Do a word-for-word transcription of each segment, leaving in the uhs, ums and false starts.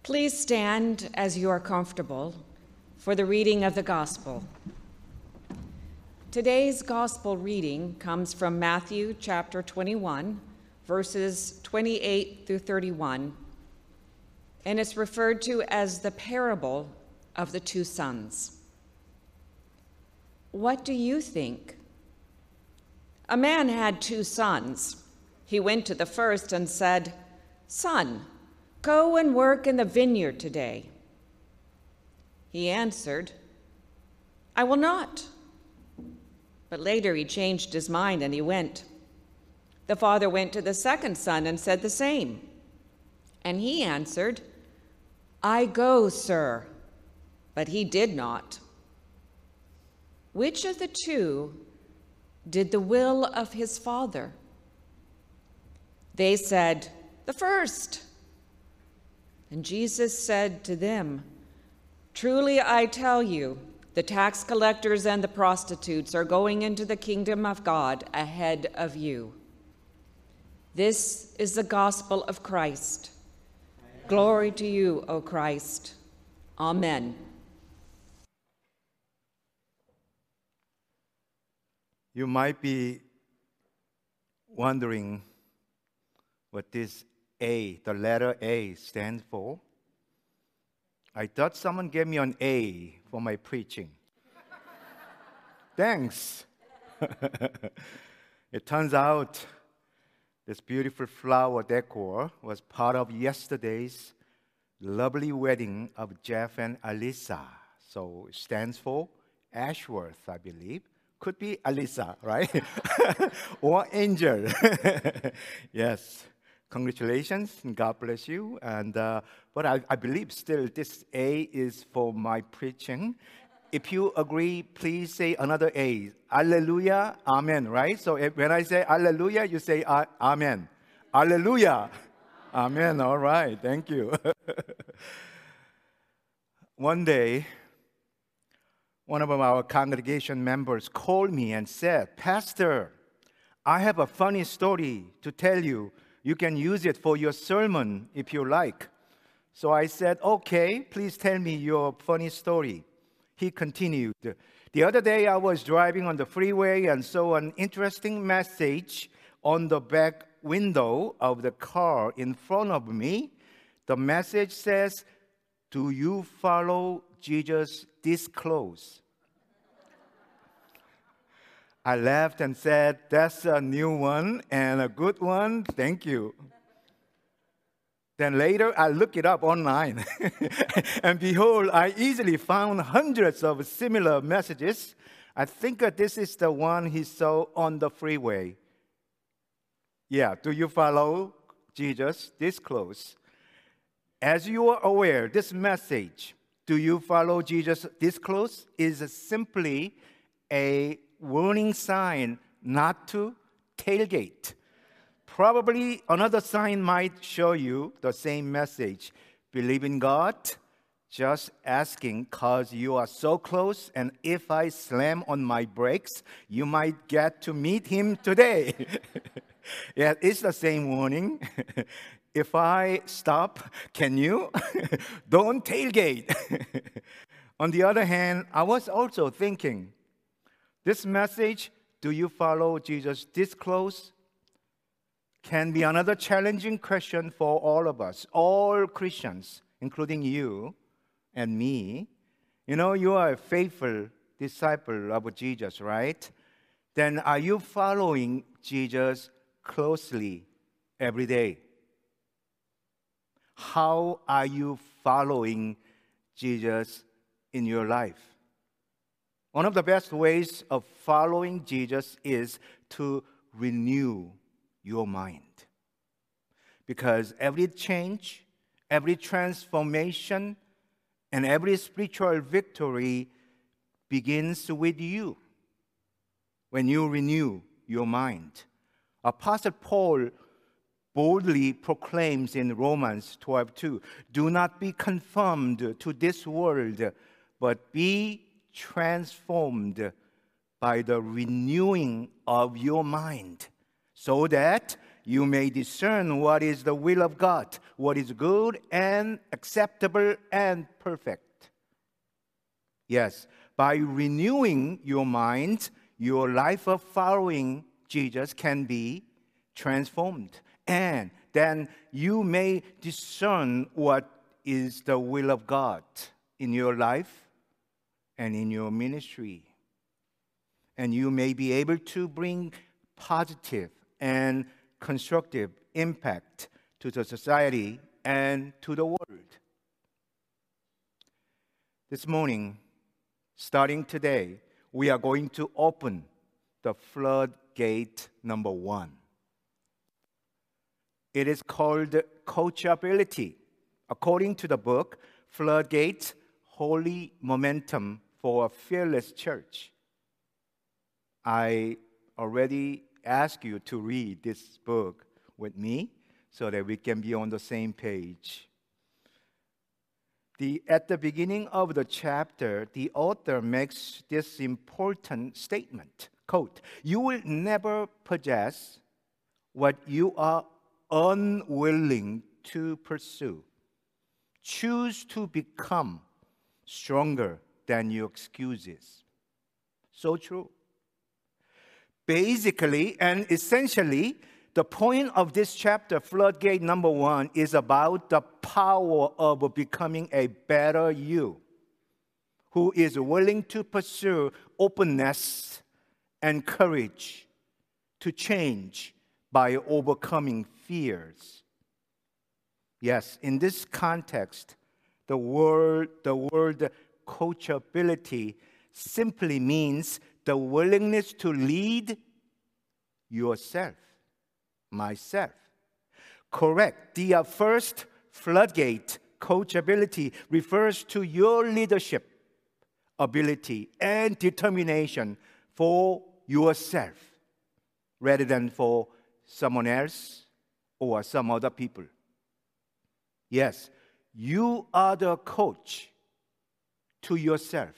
Please stand as you are comfortable for the reading of the gospel. Today's gospel reading comes from Matthew chapter twenty-one, verses twenty-eight through thirty-one, and it's referred to as the parable of the two sons. What do you think? A man had two sons. He went to the first and said, "Son, go and work in the vineyard today." He answered, "I will not." But later he changed his mind and he went. The father went to the second son and said the same. And he answered, "I go, sir." But he did not. Which of the two did the will of his father? They said, "The first." And Jesus said to them, "Truly I tell you, the tax collectors and the prostitutes are going into the kingdom of God ahead of you." This is the gospel of Christ. Glory to you, O Christ. Amen. You might be wondering what this A, the letter A, stands for. I thought someone gave me an A for my preaching. Thanks. It turns out this beautiful flower decor was part of yesterday's lovely wedding of Jeff and Alyssa. So it stands for Ashworth, I believe. Could be Alyssa, right? Or Angel. Yes. Congratulations, and God bless you. And uh, but I, I believe still this A is for my preaching. If you agree, please say another A. Alleluia, amen, right? So if, when I say Alleluia, you say uh, amen. Alleluia, amen, all right, thank you. One day, one of our congregation members called me and said, "Pastor, I have a funny story to tell you. You can use it for your sermon if you like." So I said, "Okay, please tell me your funny story." He continued, "The other day I was driving on the freeway and saw an interesting message on the back window of the car in front of me. The message says, 'Do you follow Jesus this close?'" I laughed and said, "That's a new one and a good one. Thank you." Then later, I looked it up online. And behold, I easily found hundreds of similar messages. I think that this is the one he saw on the freeway. Yeah, do you follow Jesus this close? As you are aware, this message, "Do you follow Jesus this close?" is simply a warning sign not to tailgate. Probably another sign might show you the same message. "Believe in God, just asking because you are so close, and if I slam on my brakes, you might get to meet him today." Yeah, it's the same warning. "If I stop, can you?" Don't tailgate. On the other hand, I was also thinking, this message, "Do you follow Jesus this close?" can be another challenging question for all of us, all Christians, including you and me. You know, you are a faithful disciple of Jesus, right? Then are you following Jesus closely every day? How are you following Jesus in your life? One of the best ways of following Jesus is to renew your mind. Because every change, every transformation, and every spiritual victory begins with you when you renew your mind. Apostle Paul boldly proclaims in Romans twelve two, "Do not be conformed to this world, but be transformed by the renewing of your mind, so that you may discern what is the will of God, what is good and acceptable and perfect. Yes, by renewing your mind, your life of following Jesus can be transformed. And then you may discern what is the will of God in your life and in your ministry. And you may be able to bring positive and constructive impact to the society and to the world. This morning, starting today, we are going to open the floodgate number one. It is called coachability. According to the book, Floodgate, Holy Momentum for a Fearless Church. I already asked you to read this book with me so that we can be on the same page. The, at the beginning of the chapter, the author makes this important statement, quote, "You will never possess what you are unwilling to pursue. Choose to become stronger than your excuses." So true. Basically and essentially, the point of this chapter, Floodgate number one, is about the power of becoming a better you who is willing to pursue openness and courage to change by overcoming fears. Yes, in this context, the word, the word coachability simply means the willingness to lead yourself, myself. Correct. The uh, first floodgate, coachability, refers to your leadership ability and determination for yourself rather than for someone else or some other people. Yes, you are the coach to yourself.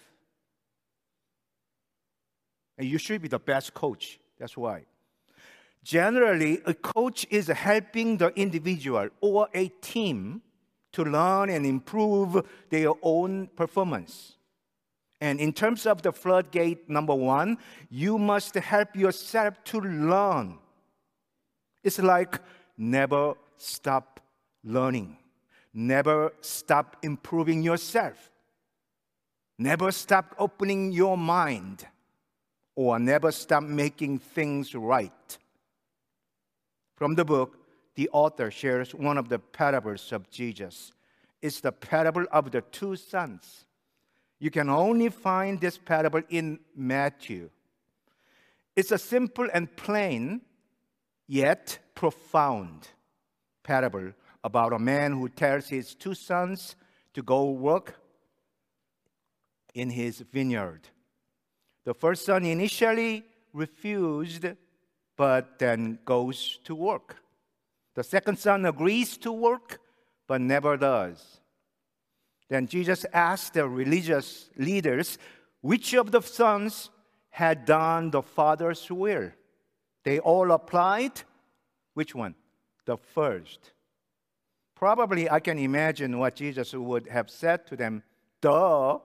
And you should be the best coach. That's why. Generally, a coach is helping the individual or a team to learn and improve their own performance. And in terms of the floodgate number one, you must help yourself to learn. It's like never stop learning. Never stop improving yourself. Never stop opening your mind. Or never stop making things right. From the book, the author shares one of the parables of Jesus. It's the parable of the two sons. You can only find this parable in Matthew. It's a simple and plain, yet profound parable about a man who tells his two sons to go work in his vineyard. The first son initially refused, but then goes to work. The second son agrees to work, but never does. Then Jesus asked the religious leaders which of the sons had done the father's will. They all applied. Which one? The first. Probably I can imagine what Jesus would have said to them. Duh.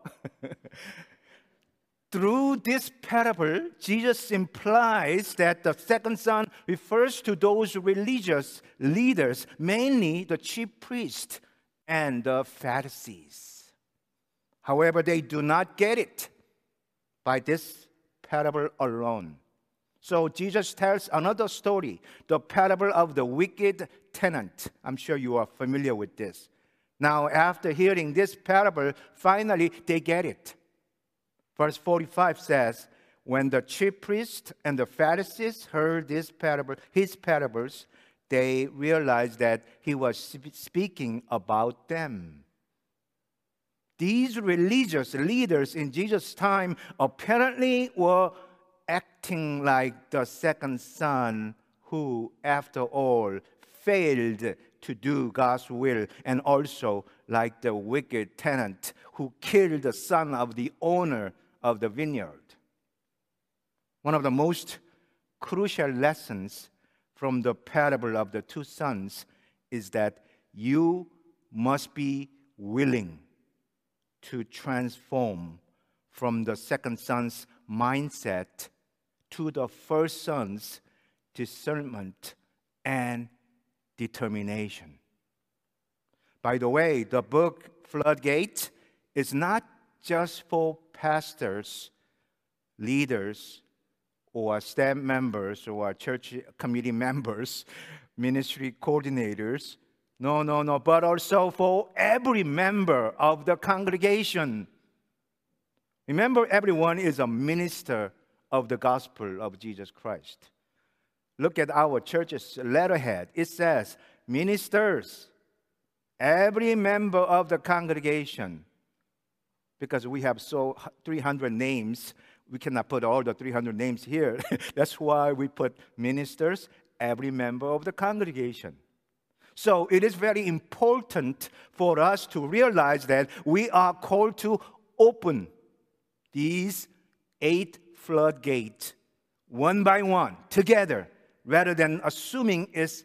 Through this parable, Jesus implies that the second son refers to those religious leaders, mainly the chief priests and the Pharisees. However, they do not get it by this parable alone. So Jesus tells another story, the parable of the wicked tenant. I'm sure you are familiar with this. Now, after hearing this parable, finally they get it. Verse forty-five says, when the chief priests and the Pharisees heard this parable, his parables, they realized that he was speaking about them. These religious leaders in Jesus' time apparently were acting like the second son who, after all, failed to do God's will, and also like the wicked tenant who killed the son of the owner of the vineyard. One of the most crucial lessons from the parable of the two sons is that you must be willing to transform from the second son's mindset to the first son's discernment and determination. By the way, the book Floodgate is not just for pastors, leaders, or staff members, or church committee members, ministry coordinators. No, no, no, but also for every member of the congregation. Remember, everyone is a minister of the gospel of Jesus Christ. Look at our church's letterhead. It says, ministers, every member of the congregation. Because we have so three hundred names, we cannot put all the three hundred names here. That's why we put ministers, every member of the congregation. So it is very important for us to realize that we are called to open these eight floodgates one by one, together, rather than assuming it's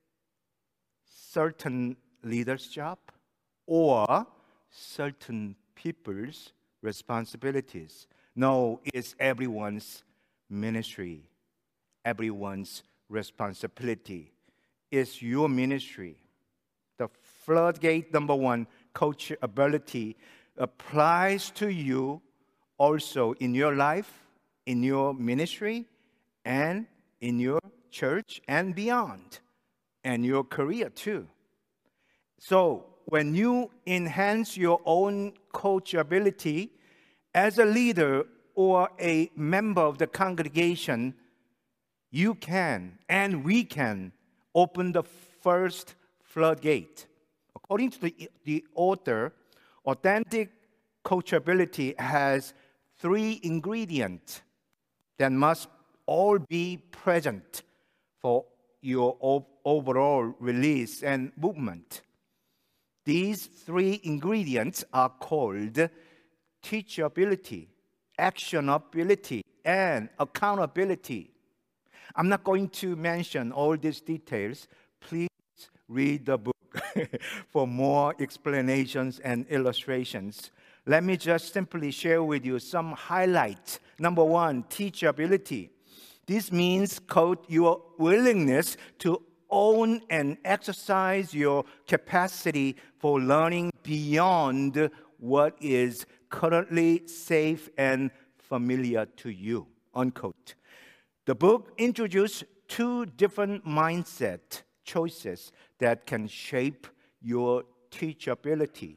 certain leaders' job or certain people's responsibilities. No, it's everyone's ministry, everyone's responsibility. It's your ministry. The floodgate number one, coachability, applies to you also in your life, in your ministry, and in your church and beyond, and your career too. So when you enhance your own coachability as a leader or a member of the congregation, you can and we can open the first floodgate. According to the, the author, authentic coachability has three ingredients that must all be present for your overall release and movement. These three ingredients are called teachability, actionability, and accountability. I'm not going to mention all these details. Please read the book for more explanations and illustrations. Let me just simply share with you some highlights. Number one, teachability. This means, quote, your willingness to own and exercise your capacity for learning beyond what is currently safe and familiar to you, unquote. The book introduced two different mindset choices that can shape your teachability.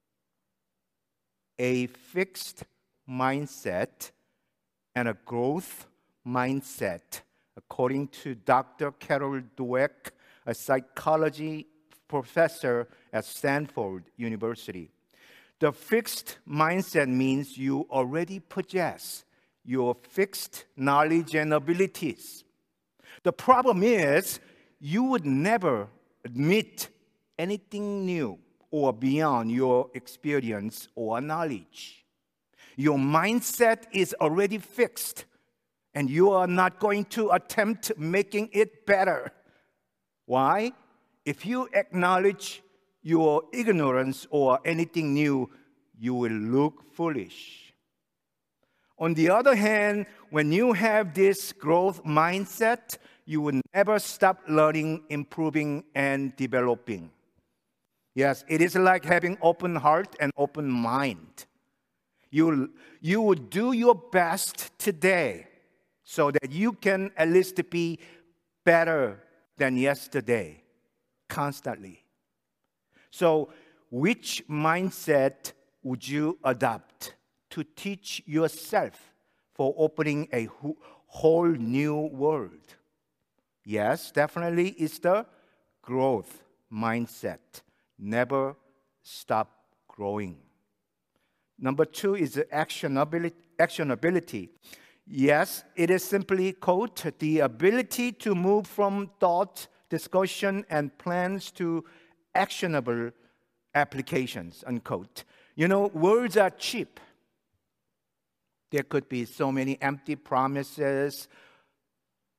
A fixed mindset and a growth mindset, according to Doctor Carol Dweck, a psychology professor at Stanford University. The fixed mindset means you already possess your fixed knowledge and abilities. The problem is you would never admit anything new or beyond your experience or knowledge. Your mindset is already fixed, and you are not going to attempt making it better. Why? If you acknowledge your ignorance or anything new, you will look foolish. On the other hand, when you have this growth mindset, you will never stop learning, improving, and developing. Yes, it is like having open heart and open mind. You, you will do your best today so that you can at least be better than yesterday, constantly. So, which mindset would you adopt to teach yourself for opening a whole new world? Yes, definitely it's the growth mindset. Never stop growing. Number two is the actionability. actionability. Yes, it is simply, quote, the ability to move from thought, discussion, and plans to actionable applications, unquote. You know, words are cheap. There could be so many empty promises,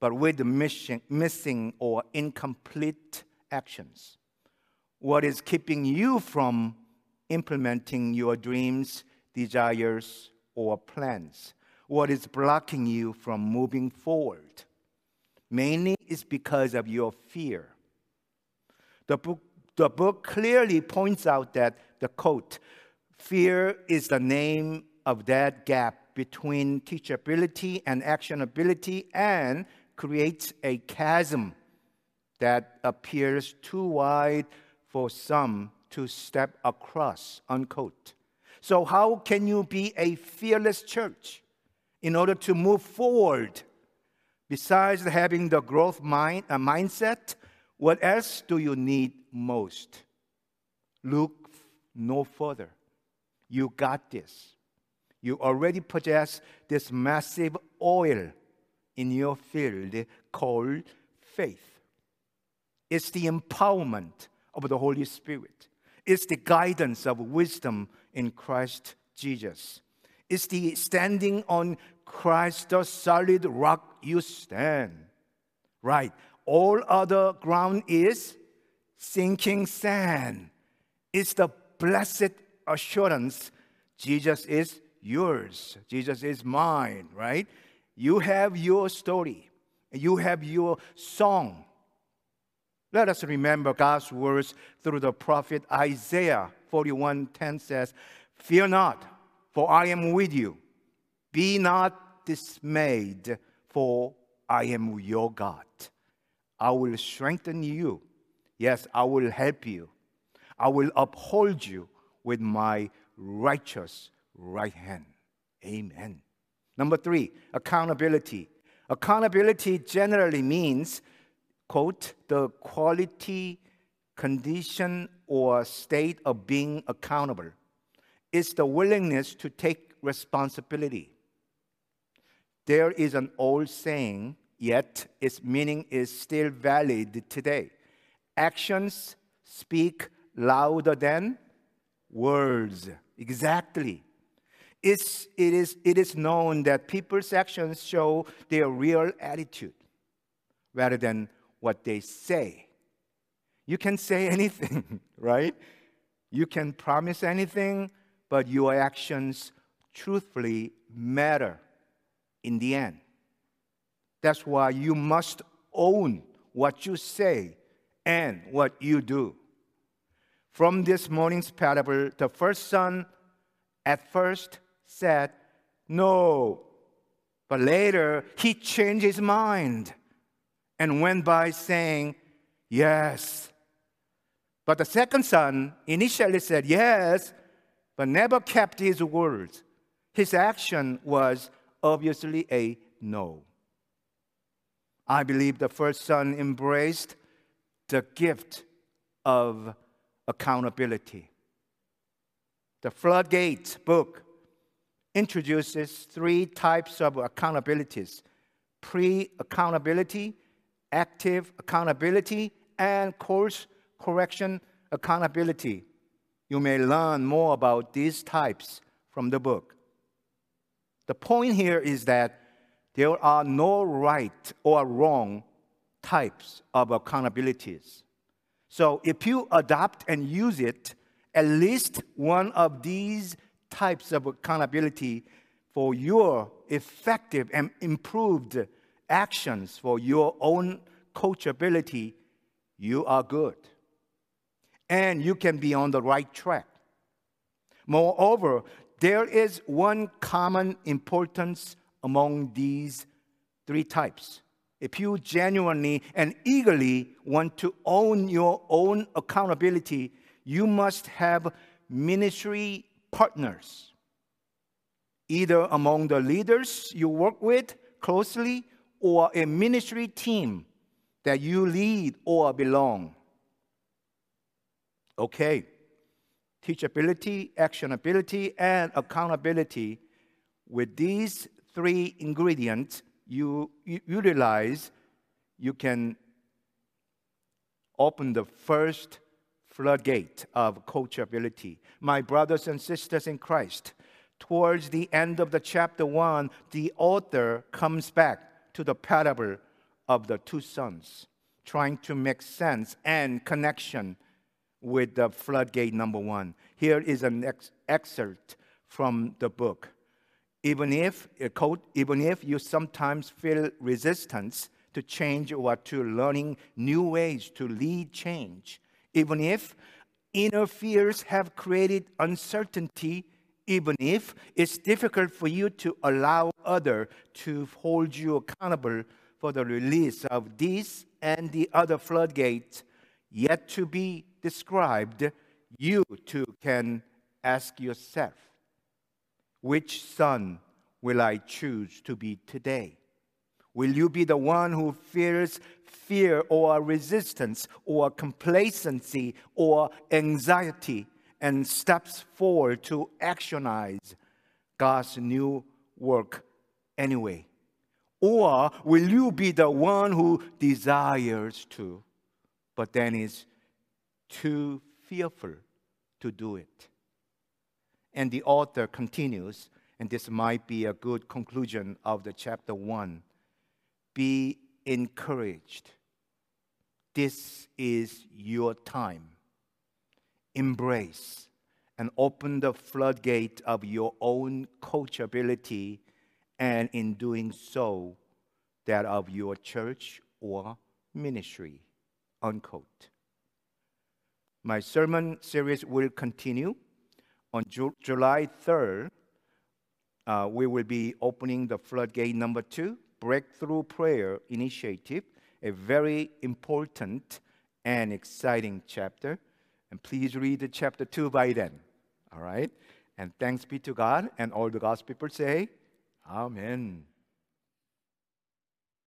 but with the missing, missing or incomplete actions. What is keeping you from implementing your dreams, desires, or plans? What is blocking you from moving forward? Mainly it's because of your fear. The book, the book clearly points out that the quote, fear is the name of that gap between teachability and actionability and creates a chasm that appears too wide for some to step across, unquote. So how can you be a fearless church in order to move forward? Besides having the growth mind, uh, mindset, what else do you need most? Look no further. You got this. You already possess this massive oil in your field called faith. It's the empowerment of the Holy Spirit. It's the guidance of wisdom in Christ Jesus. It's the standing on Christ, the solid rock you stand. Right. All other ground is sinking sand. It's the blessed assurance Jesus is yours. Jesus is mine, right? You have your story. You have your song. Let us remember God's words through the prophet Isaiah forty-one ten says, fear not, for I am with you. Be not dismayed, for I am your God. I will strengthen you. Yes, I will help you. I will uphold you with my righteous right hand. Amen. Number three, accountability. Accountability generally means, quote, the quality, condition, or state of being accountable. It's the willingness to take responsibility. There is an old saying, yet its meaning is still valid today. Actions speak louder than words. Exactly. It's, it, is, it is known that people's actions show their real attitude rather than what they say. You can say anything, right? You can promise anything, but your actions truthfully matter in the end. That's why you must own what you say and what you do. From this morning's parable, the first son at first said, no, but later he changed his mind and went by saying, yes. But the second son initially said yes, but never kept his words. His action was obviously a no. I believe the first son embraced the gift of accountability. The Floodgates book introduces three types of accountabilities: pre-accountability, active accountability, and course correction accountability. You may learn more about these types from the book. The point here is that there are no right or wrong types of accountabilities. So if you adopt and use it, at least one of these types of accountability for your effective and improved actions for your own coachability, you are good. And you can be on the right track. Moreover, there is one common importance among these three types. If you genuinely and eagerly want to own your own accountability, you must have ministry partners, either among the leaders you work with closely or a ministry team that you lead or belong. Okay, teachability, actionability, and accountability. With these three ingredients you utilize, you can open the first floodgate of coachability. My brothers and sisters in Christ, towards the end of the chapter one, the author comes back to the parable of the two sons, trying to make sense and connection with the floodgate number one. Here is an ex- excerpt from the book. Even if, a quote, even if you sometimes feel resistance to change or to learning new ways to lead change, even if inner fears have created uncertainty, even if it's difficult for you to allow others to hold you accountable for the release of this and the other floodgates yet to be described, you too can ask yourself, which son will I choose to be today? Will you be the one who fears fear or resistance or complacency or anxiety and steps forward to actionize God's new work anyway? Or will you be the one who desires to, but then is too fearful to do it? And the author continues, and this might be a good conclusion of the chapter one. Be encouraged. This is your time. Embrace and open the floodgate of your own coachability, and in doing so, that of your church or ministry. Unquote. My sermon series will continue. On Ju- July third, uh, we will be opening the floodgate number two, Breakthrough Prayer Initiative, a very important and exciting chapter. And please read the chapter two by then. All right? And thanks be to God, and all the God's people say, Amen.